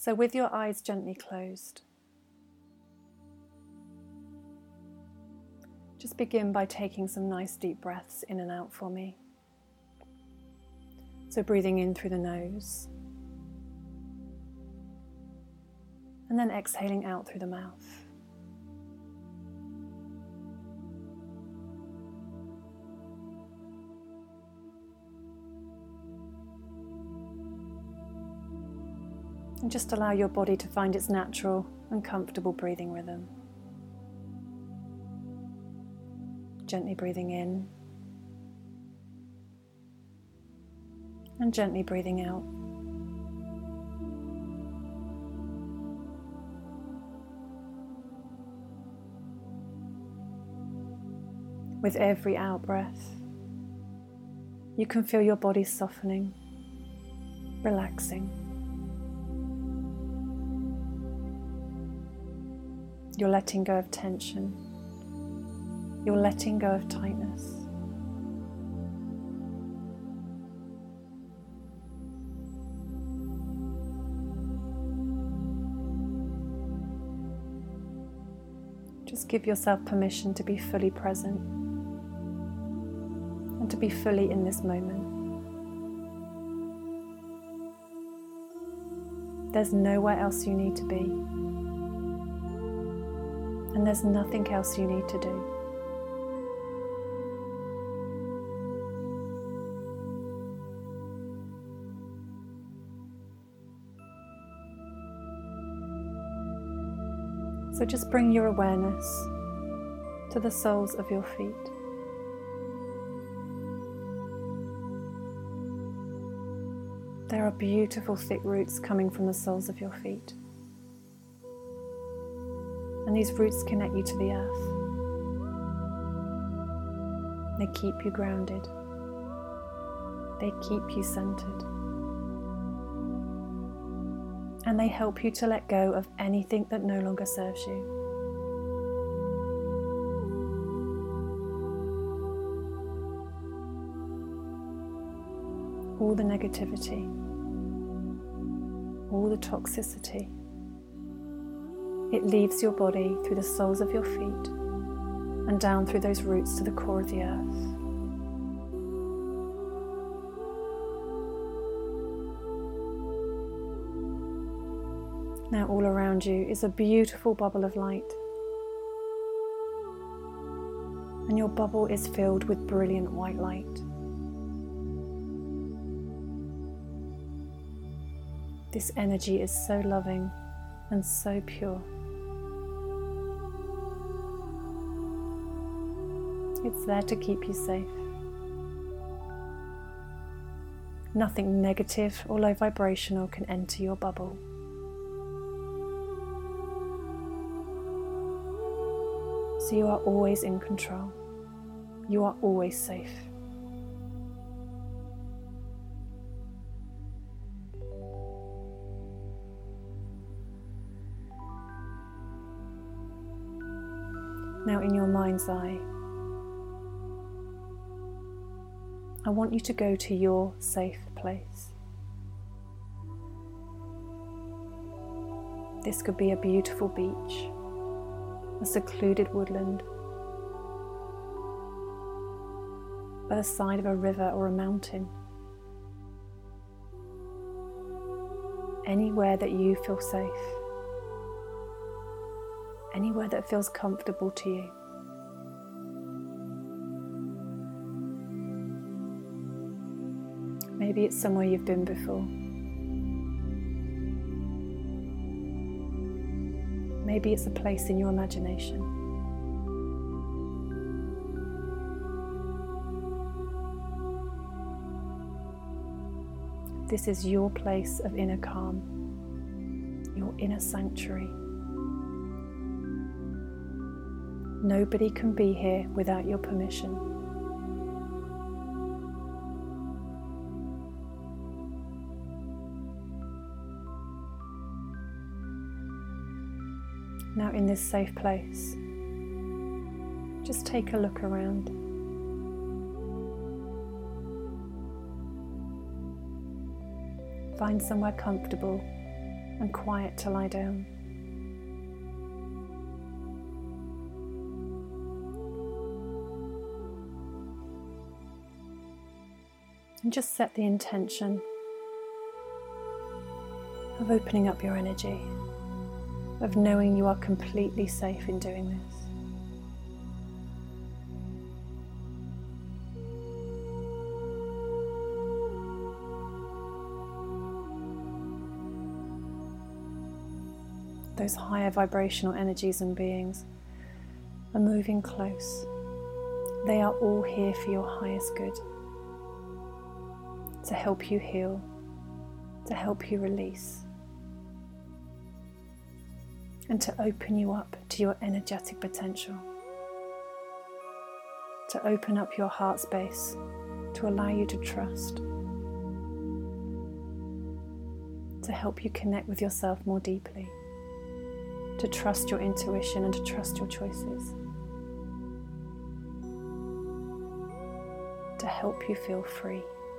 So with your eyes gently closed, just begin by taking some nice deep breaths in and out for me. So breathing in through the nose, and then exhaling out through the mouth. And just allow your body to find its natural and comfortable breathing rhythm. Gently breathing in and gently breathing out. With every out breath, you can feel your body softening, relaxing. You're letting go of tension. You're letting go of tightness. Just give yourself permission to be fully present and to be fully in this moment. There's nowhere else you need to be. And there's nothing else you need to do. So just bring your awareness to the soles of your feet. There are beautiful thick roots coming from the soles of your feet. And these roots connect you to the earth. They keep you grounded. They keep you centered. And they help you to let go of anything that no longer serves you. All the negativity, all the toxicity, it leaves your body through the soles of your feet and down through those roots to the core of the earth. Now all around you is a beautiful bubble of light. And your bubble is filled with brilliant white light. This energy is so loving and so pure. It's there to keep you safe. Nothing negative or low vibrational can enter your bubble. So you are always in control. You are always safe. Now in your mind's eye, I want you to go to your safe place. This could be a beautiful beach, a secluded woodland, by the side of a river or a mountain. Anywhere that you feel safe, anywhere that feels comfortable to you. Maybe it's somewhere you've been before. Maybe it's a place in your imagination. This is your place of inner calm, your inner sanctuary. Nobody can be here without your permission. Now in this safe place, just take a look around. Find somewhere comfortable and quiet to lie down. And just set the intention of opening up your energy, of knowing you are completely safe in doing this. Those higher vibrational energies and beings are moving close. They are all here for your highest good, to help you heal, to help you release, and to open you up to your energetic potential, to open up your heart space, to allow you to trust, to help you connect with yourself more deeply, to trust your intuition and to trust your choices, to help you feel free.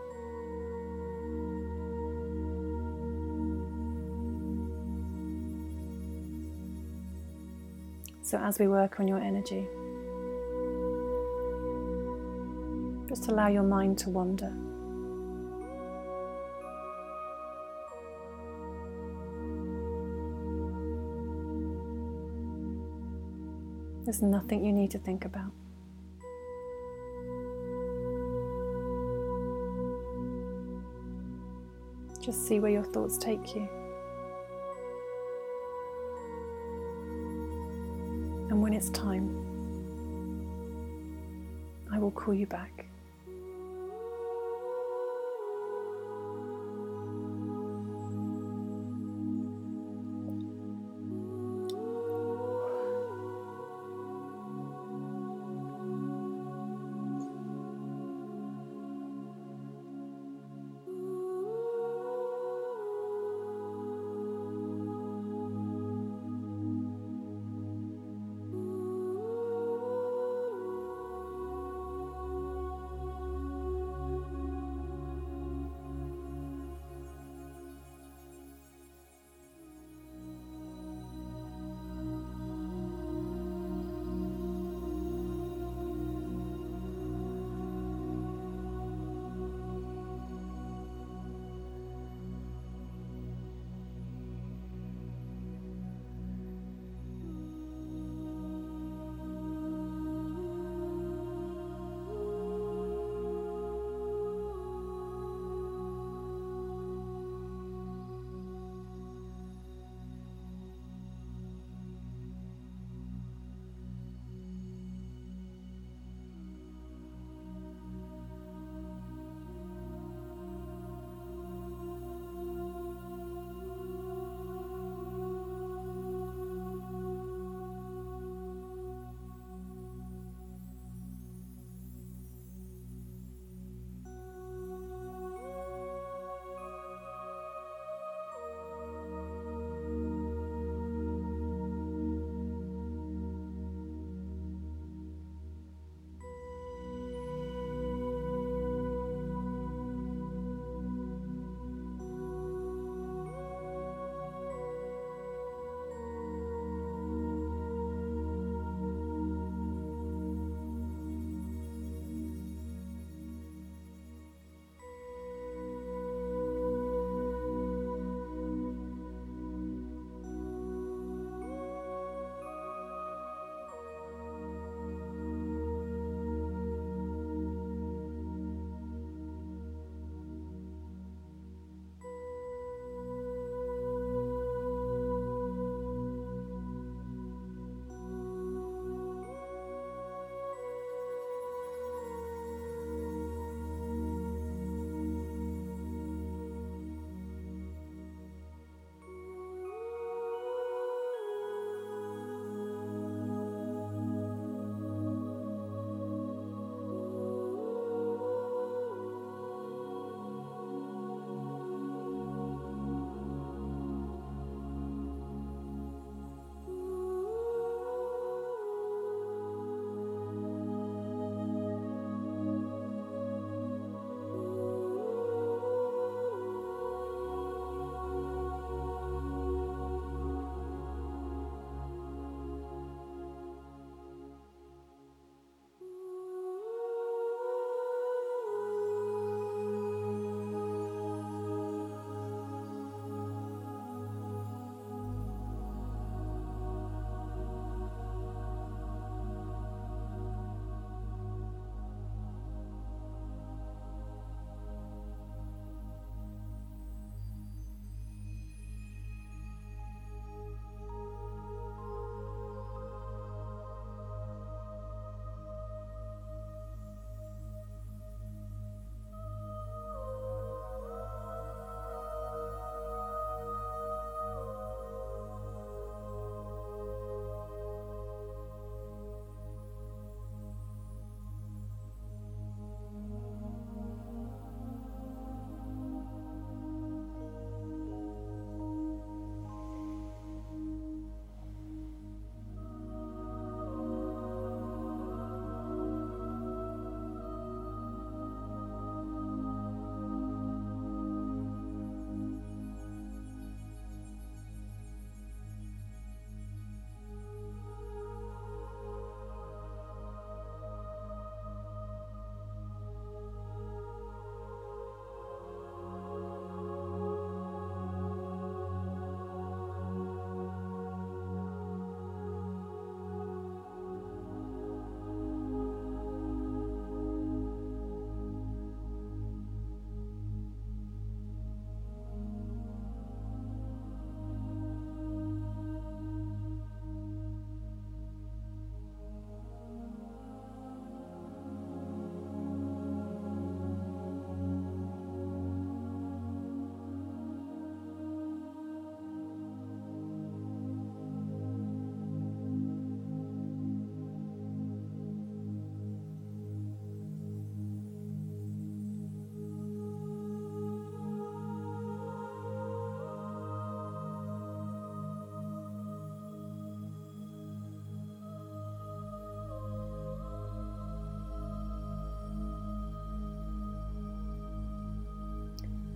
So as we work on your energy, just allow your mind to wander. There's nothing you need to think about. Just see where your thoughts take you. And when it's time, I will call you back.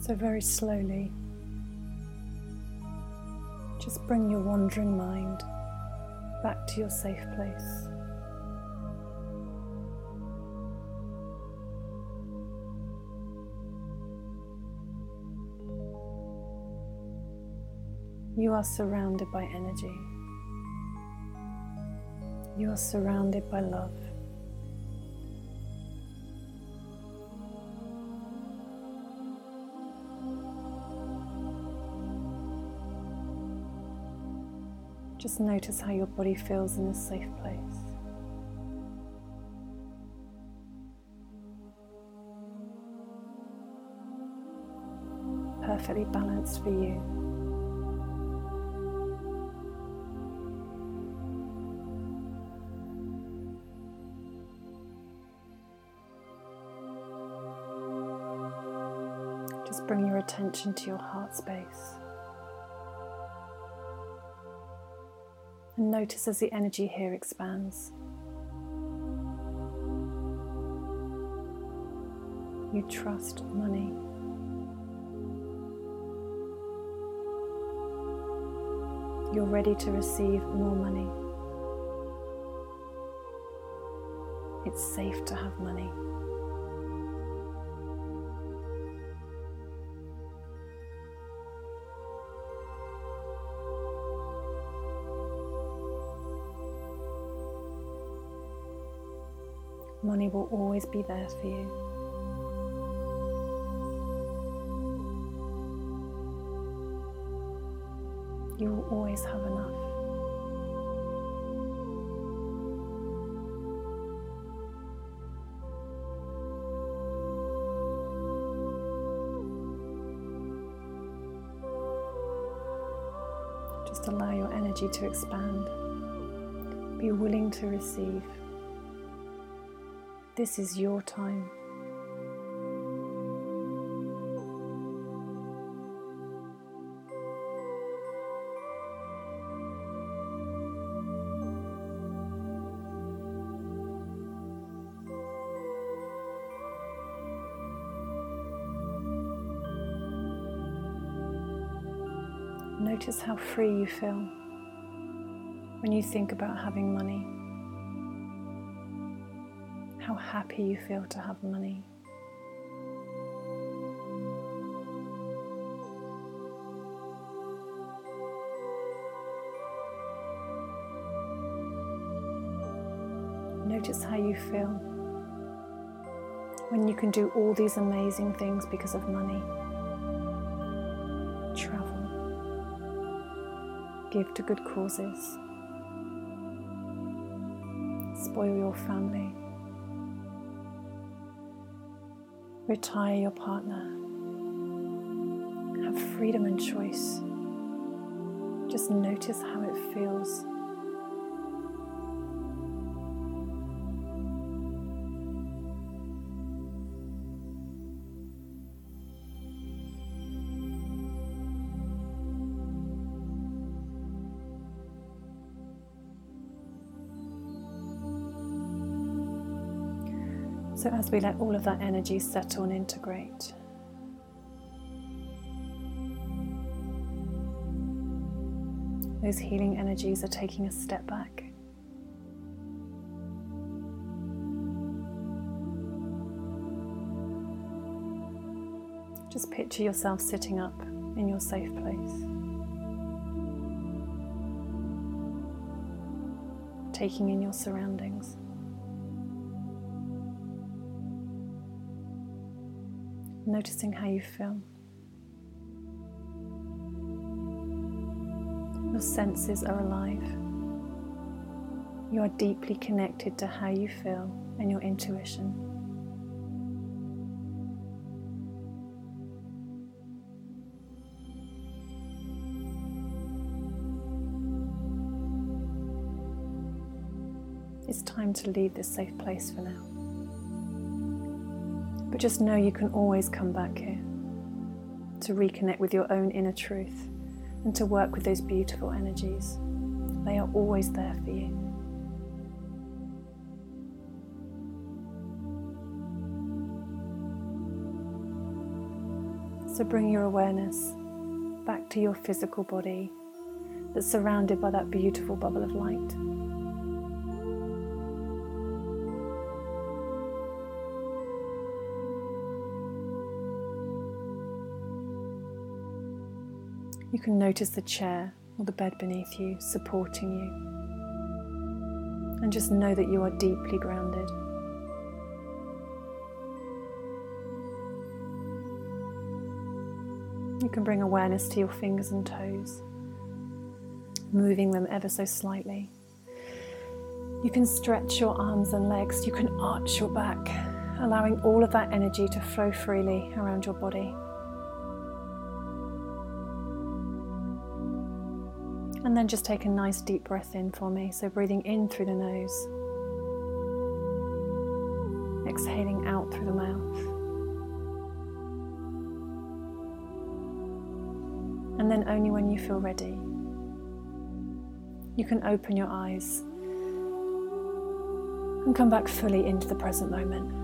So very slowly, just bring your wandering mind back to your safe place. You are surrounded by energy. You are surrounded by love. Just notice how your body feels in this safe place. Perfectly balanced for you. Just bring your attention to your heart space. And notice as the energy here expands. You trust money. You're ready to receive more money. It's safe to have money. Money will always be there for you. You will always have enough. Just allow your energy to expand. Be willing to receive. This is your time. Notice how free you feel when you think about having money. How happy you feel to have money. Notice how you feel when you can do all these amazing things because of money. Travel, give to good causes, spoil your family, retire your partner, have freedom and choice. Just notice how it feels. So as we let all of that energy settle and integrate, those healing energies are taking a step back. Just picture yourself sitting up in your safe place, taking in your surroundings. Noticing how you feel. Your senses are alive. You are deeply connected to how you feel and your intuition. It's time to leave this safe place for now. But just know you can always come back here to reconnect with your own inner truth and to work with those beautiful energies. They are always there for you. So bring your awareness back to your physical body that's surrounded by that beautiful bubble of light. You can notice the chair or the bed beneath you supporting you, and just know that you are deeply grounded. You can bring awareness to your fingers and toes, moving them ever so slightly. You can stretch your arms and legs. You can arch your back, allowing all of that energy to flow freely around your body. And then just take a nice deep breath in for me. So breathing in through the nose, exhaling out through the mouth. And then only when you feel ready, you can open your eyes and come back fully into the present moment.